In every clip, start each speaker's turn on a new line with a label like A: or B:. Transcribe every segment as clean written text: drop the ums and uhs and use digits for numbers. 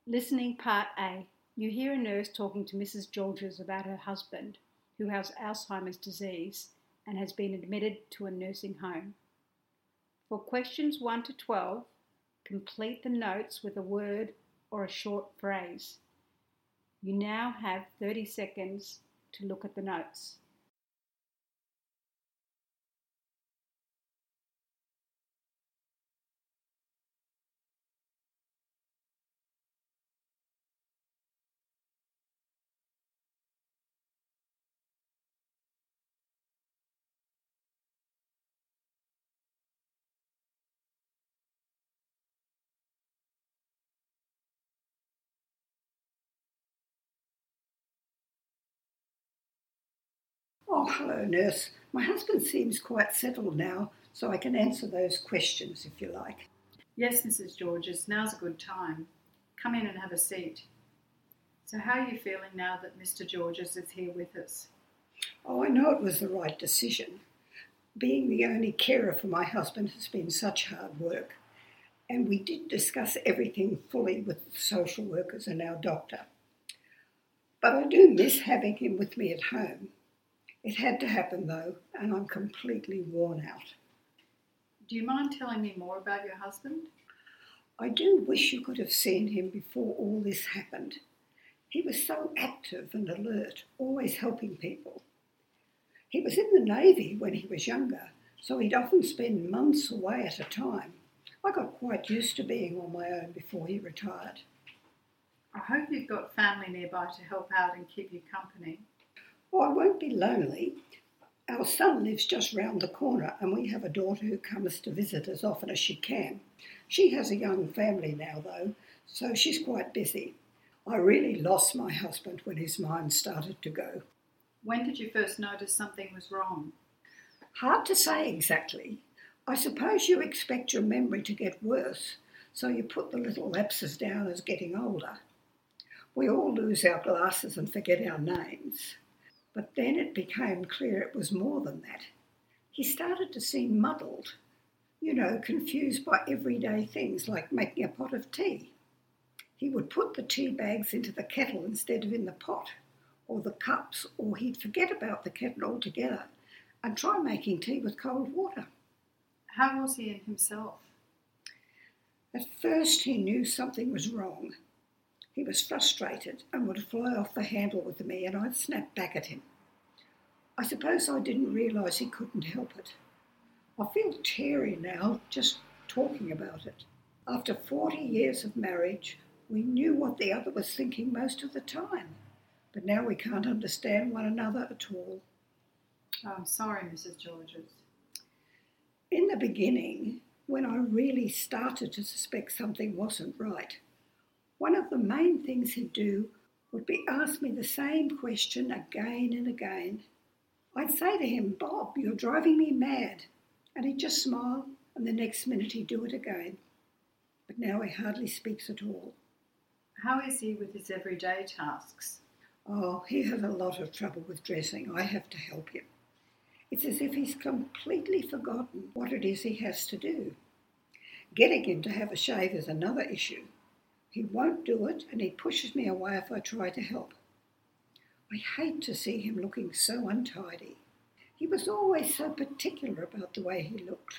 A: Listening Part A. You hear a nurse talking to Mrs. Georges about her husband, who has Alzheimer's disease and has been admitted to a nursing home. For questions 1 to 12, complete the notes with a word or a short phrase. You now have 30 seconds to look at the notes.
B: Oh, hello, nurse. My husband seems quite settled now, so I can answer those questions if you like.
C: Yes, Mrs. Georges, now's a good time. Come in and have a seat. So how are you feeling now that Mr. Georges is here with us?
B: Oh, I know it was the right decision. Being the only carer for my husband has been such hard work, and we did discuss everything fully with the social workers and our doctor. But I do miss having him with me at home. It had to happen though, and I'm completely worn out.
C: Do you mind telling me more about your husband?
B: I do wish you could have seen him before all this happened. He was so active and alert, always helping people. He was in the Navy when he was younger, so he'd often spend months away at a time. I got quite used to being on my own before he retired.
C: I hope you've got family nearby to help out and keep you company.
B: Oh, I won't be lonely. Our son lives just round the corner and we have a daughter who comes to visit as often as she can. She has a young family now though, so she's quite busy. I really lost my husband when his mind started to go.
C: When did you first notice something was wrong?
B: Hard to say exactly. I suppose you expect your memory to get worse, so you put the little lapses down as getting older. We all lose our glasses and forget our names. But then it became clear it was more than that. He started to seem muddled, confused by everyday things like making a pot of tea. He would put the tea bags into the kettle instead of in the pot, or the cups, or he'd forget about the kettle altogether and try making tea with cold water.
C: How was he in himself?
B: At first he knew something was wrong. He was frustrated and would fly off the handle with me and I'd snap back at him. I suppose I didn't realise he couldn't help it. I feel teary now just talking about it. After 40 years of marriage, we knew what the other was thinking most of the time, but now we can't understand one another at all.
C: Oh, I'm sorry, Mrs. Georges.
B: In the beginning, when I really started to suspect something wasn't right, one of the main things he'd do would be ask me the same question again and again. I'd say to him, "Bob, you're driving me mad." And he'd just smile, and the next minute he'd do it again. But now he hardly speaks at all.
C: How is he with his everyday tasks?
B: Oh, he has a lot of trouble with dressing. I have to help him. It's as if he's completely forgotten what it is he has to do. Getting him to have a shave is another issue. He won't do it, and he pushes me away if I try to help. I hate to see him looking so untidy. He was always so particular about the way he looked.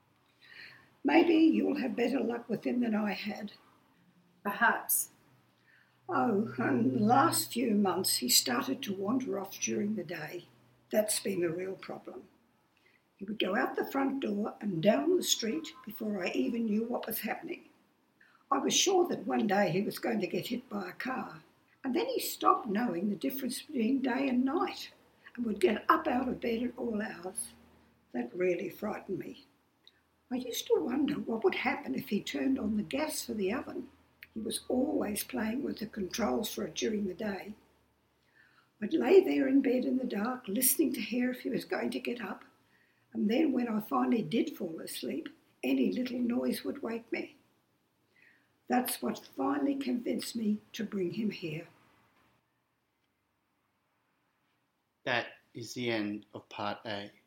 B: Maybe you'll have better luck with him than I had.
C: Perhaps.
B: Oh, in the last few months he started to wander off during the day. That's been the real problem. He would go out the front door and down the street before I even knew what was happening. I was sure that one day he was going to get hit by a car, and then he stopped knowing the difference between day and night and would get up out of bed at all hours. That really frightened me. I used to wonder what would happen if he turned on the gas for the oven. He was always playing with the controls for it during the day. I'd lay there in bed in the dark, listening to hear if he was going to get up, and then when I finally did fall asleep, any little noise would wake me. That's what finally convinced me to bring him here.
D: That is the end of part A.